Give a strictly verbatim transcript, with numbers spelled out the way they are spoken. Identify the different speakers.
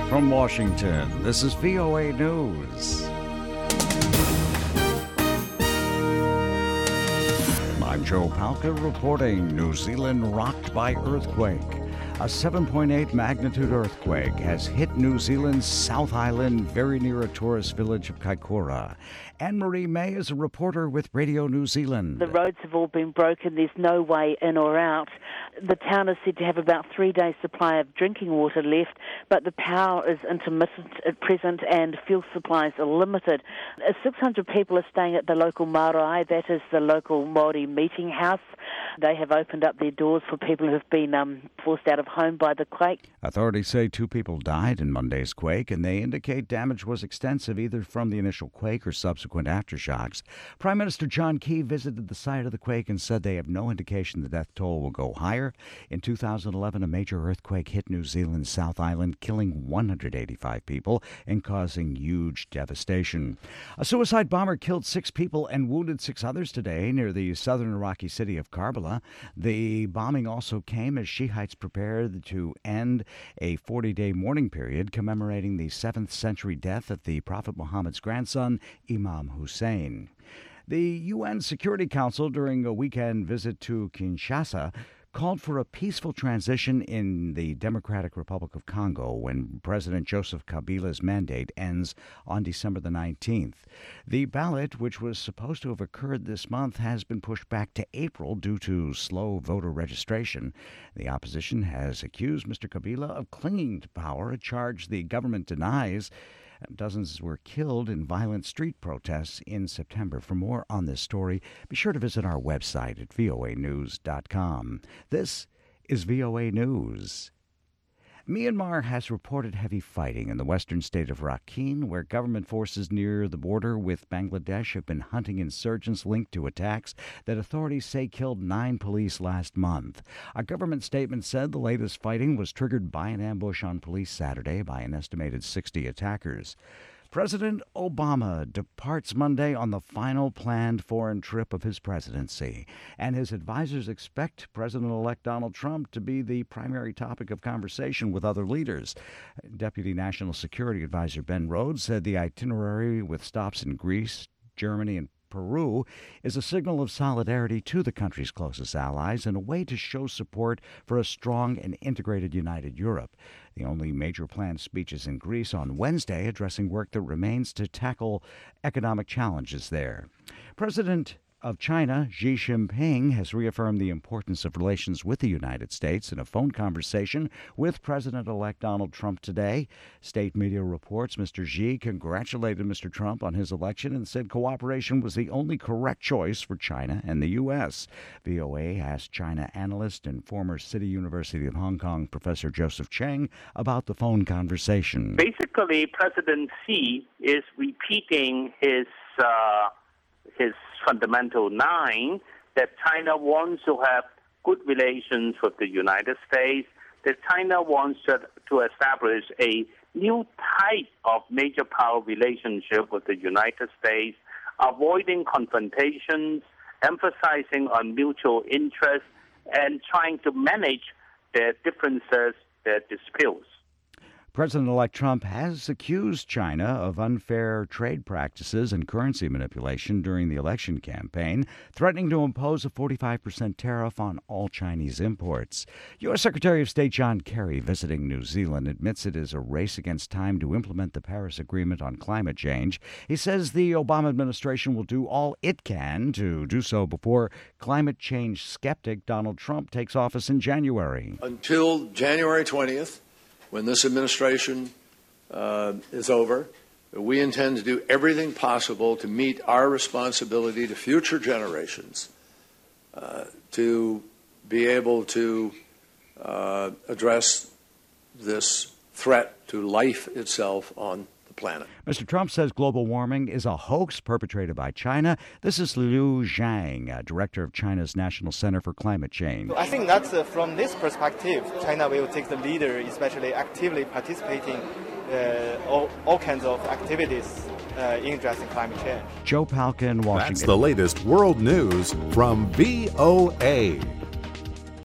Speaker 1: From Washington, this is V O A News. I'm Joe Palca reporting New Zealand rocked by earthquake. A seven point eight magnitude earthquake has hit New Zealand's South Island, very near a tourist village of Kaikoura. Anne-Marie May is a reporter with Radio New Zealand.
Speaker 2: The roads have all been broken. There's no way in or out. The town is said to have about three days' supply of drinking water left, but the power is intermittent at present and fuel supplies are limited. six hundred people are staying at the local marae, that is the local Māori meeting house. They have opened up their doors for people who have been um, forced out of home by the quake.
Speaker 1: Authorities say two people died in Monday's quake, and they indicate damage was extensive either from the initial quake or subsequent aftershocks. Prime Minister John Key visited the site of the quake and said they have no indication the death toll will go higher. In two thousand eleven, a major earthquake hit New Zealand's South Island, killing one hundred eighty-five people and causing huge devastation. A suicide bomber killed six people and wounded six others today near the southern Iraqi city of Karbala. The bombing also came as Shiites prepared to end a forty-day mourning period commemorating the seventh century death of the Prophet Muhammad's grandson, Imam Hussein. The U N Security Council, during a weekend visit to Kinshasa, called for a peaceful transition in the Democratic Republic of Congo when President Joseph Kabila's mandate ends on December the nineteenth. The ballot, which was supposed to have occurred this month, has been pushed back to April due to slow voter registration. The opposition has accused Mister Kabila of clinging to power, a charge the government denies. Dozens were killed in violent street protests in September. For more on this story, be sure to visit our website at V O A news dot com. This is V O A News. Myanmar has reported heavy fighting in the western state of Rakhine, where government forces near the border with Bangladesh have been hunting insurgents linked to attacks that authorities say killed nine police last month. A government statement said the latest fighting was triggered by an ambush on police Saturday by an estimated sixty attackers. President Obama departs Monday on the final planned foreign trip of his presidency, and his advisors expect President-elect Donald Trump to be the primary topic of conversation with other leaders. Deputy National Security Advisor Ben Rhodes said the itinerary, with stops in Greece, Germany, and Peru, is a signal of solidarity to the country's closest allies and a way to show support for a strong and integrated united Europe. The only major planned speech is in Greece on Wednesday, addressing work that remains to tackle economic challenges there. President of China, Xi Jinping, has reaffirmed the importance of relations with the United States in a phone conversation with President-elect Donald Trump today. State media reports Mister Xi congratulated Mister Trump on his election and said cooperation was the only correct choice for China and the U S. V O A asked China analyst and former City University of Hong Kong Professor Joseph Cheng about the phone conversation.
Speaker 3: Basically, President Xi is repeating his uh, his fundamental nine, that China wants to have good relations with the United States, that China wants to, to establish a new type of major power relationship with the United States, avoiding confrontations, emphasizing on mutual interests, and trying to manage their differences, their disputes.
Speaker 1: President-elect Trump has accused China of unfair trade practices and currency manipulation during the election campaign, threatening to impose a forty-five percent tariff on all Chinese imports. U S. Secretary of State John Kerry, visiting New Zealand, admits it is a race against time to implement the Paris Agreement on climate change. He says the Obama administration will do all it can to do so before climate change skeptic Donald Trump takes office in January.
Speaker 4: Until January twentieth, when this administration uh, is over, we intend to do everything possible to meet our responsibility to future generations uh, to be able to uh, address this threat to life itself on the planet.
Speaker 1: Mister Trump says global warming is a hoax perpetrated by China. This is Liu Zhang, uh, director of China's National Center for Climate Change.
Speaker 5: I think that uh, from this perspective, China will take the leader, especially actively participating uh, all, all kinds of activities uh, in addressing climate change.
Speaker 1: Joe Palca in Washington.
Speaker 6: That's the latest world news from V O A.